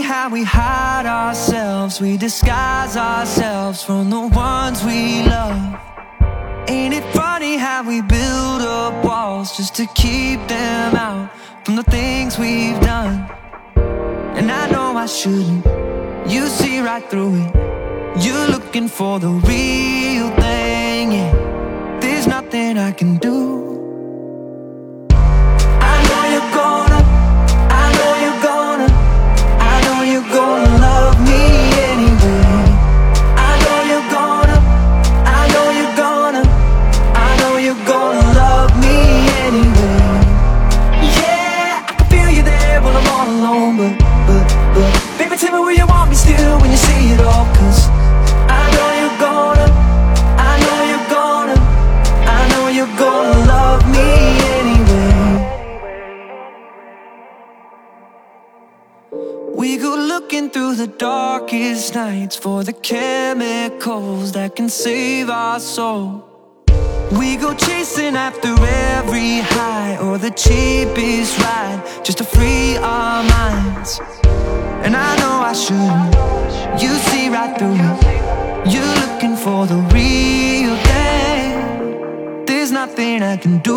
how we hide ourselves, we disguise ourselves from the ones we love. Ain't it funny how we build up walls just to keep them out from the things we've done? And I know I shouldn't, you see right through it. You're looking for the real thing, yeah. There's nothing I can do. I know you're gonna, I know you're gonna, I know you're gonna love me anyway. I know you're gonna, I know you're gonna, I know you're gonna love me anyway. Yeah, I can feel you there when I'm all alone, but baby, tell me will you want me still when you see it all? 'Cause I know you're gonna, I know you're gonna, I know you're gonna love me anyway. We go looking through the darkest nights for the chemicals that can save our soul. We go chasing after every high or the cheapest ride just to free our minds. And I know I shouldn't, you see right through it. You're looking for the real thing. There's nothing I can do.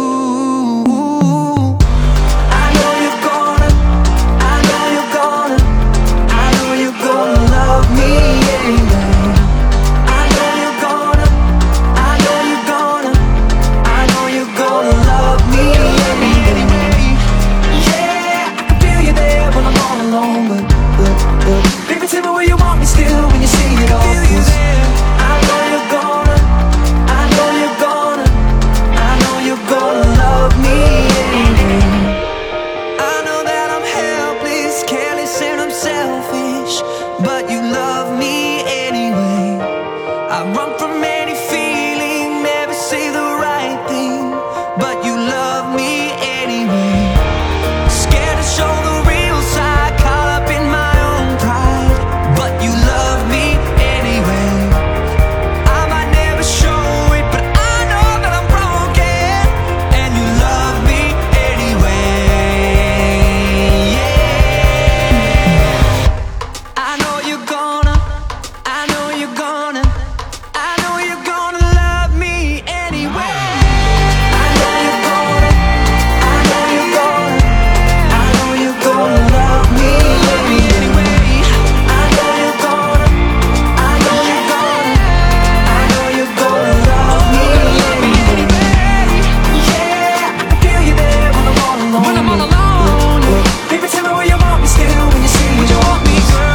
I know you're gonna, I know you're gonna, I know you're gonna love me anyway. I know you're gonna, I know you're gonna, I know you're gonna love me anyway. Yeah, I can feel you there when I'm all alone, but baby, tell me will you want me still when you see it all? 'Cause I know you're gonna, I know you're gonna, I know you're gonna love me anyway. I know that I'm helpless, careless, and I'm selfish, but you love me anyway. I run from any feeling, never say the right thing, but you love me anyway. Scared to show the real side, caught up in my own pride, but you love me anyway. I might never show it, but I know that I'm broken, and you love me anyway. Yeah, I know you're gonna, I know you're gonna, I know you're gonna love me anyway. I know you're gonna, I know you're gonna, I know you're gonna love me anyway. I know you're gonna, I know you're gonna, I know you're gonna love me anyway. Yeah, I can feel you there when I'm all alone. When I'm all alone. Baby, tell me will you want me still when you see it all? Will you want me, girl?